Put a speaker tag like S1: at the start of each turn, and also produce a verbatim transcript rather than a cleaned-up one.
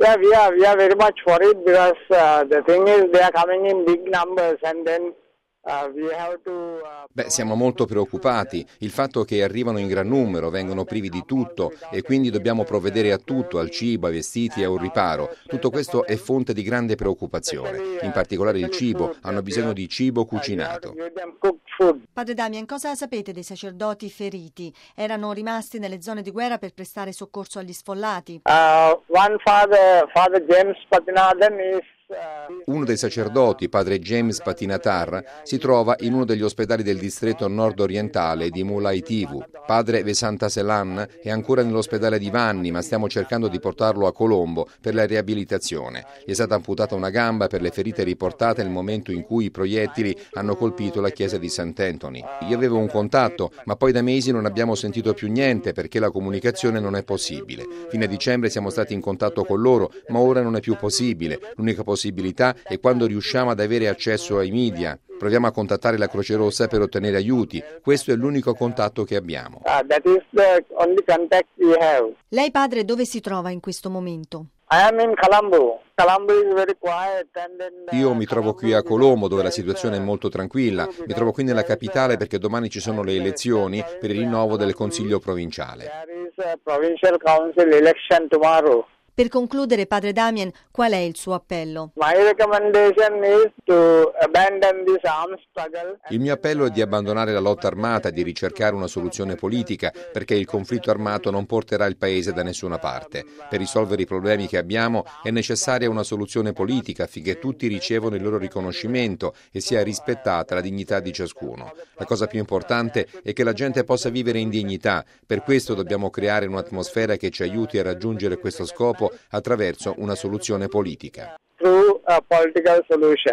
S1: Yeah, we are we are very much worried because uh, the thing is they are coming in big numbers and then uh, we have to. Uh,
S2: Beh, siamo molto preoccupati. Il fatto che arrivano in gran numero, vengono privi di tutto e quindi dobbiamo provvedere a tutto, al cibo, ai vestiti e a un riparo. Tutto questo è fonte di grande preoccupazione. In particolare il cibo, hanno bisogno di cibo cucinato.
S3: Padre Damien, cosa sapete dei sacerdoti feriti? Erano rimasti nelle zone di guerra per prestare soccorso agli sfollati?
S1: Uh, one father, Father James Patinathan is.
S2: Uno dei sacerdoti, padre James Patinatar, si trova in uno degli ospedali del distretto nord-orientale di Mullaitivu. Padre Vesanta Selan è ancora nell'ospedale di Vanni, ma stiamo cercando di portarlo a Colombo per la riabilitazione. Gli è stata amputata una gamba per le ferite riportate nel momento in cui i proiettili hanno colpito la chiesa di Sant'Anthony. Io avevo un contatto, ma poi da mesi non abbiamo sentito più niente perché la comunicazione non è possibile. Fino a dicembre siamo stati in contatto con loro, ma ora non è più possibile. L'unica possibilità è quando riusciamo ad avere accesso ai media. Proviamo a contattare la Croce Rossa per ottenere aiuti. Questo è l'unico contatto che abbiamo.
S1: Uh, that is the only contact we have.
S3: Lei, padre, dove si trova in questo momento?
S1: I am in Colombo. Colombo is very quiet and then, uh,
S2: Io mi trovo qui a Colombo dove la situazione è molto tranquilla. Mi trovo qui nella capitale perché domani ci sono le elezioni per il rinnovo del Consiglio provinciale.
S1: There is a provincial council election tomorrow.
S3: Per concludere, padre Damien, qual è il suo appello?
S1: My recommendation is to abandon this armed struggle.
S2: Il mio appello è di abbandonare la lotta armata e di ricercare una soluzione politica, perché il conflitto armato non porterà il paese da nessuna parte. Per risolvere i problemi che abbiamo è necessaria una soluzione politica affinché tutti ricevano il loro riconoscimento e sia rispettata la dignità di ciascuno. La cosa più importante è che la gente possa vivere in dignità. Per questo dobbiamo creare un'atmosfera che ci aiuti a raggiungere questo scopo attraverso una soluzione politica.
S1: Through a political solution.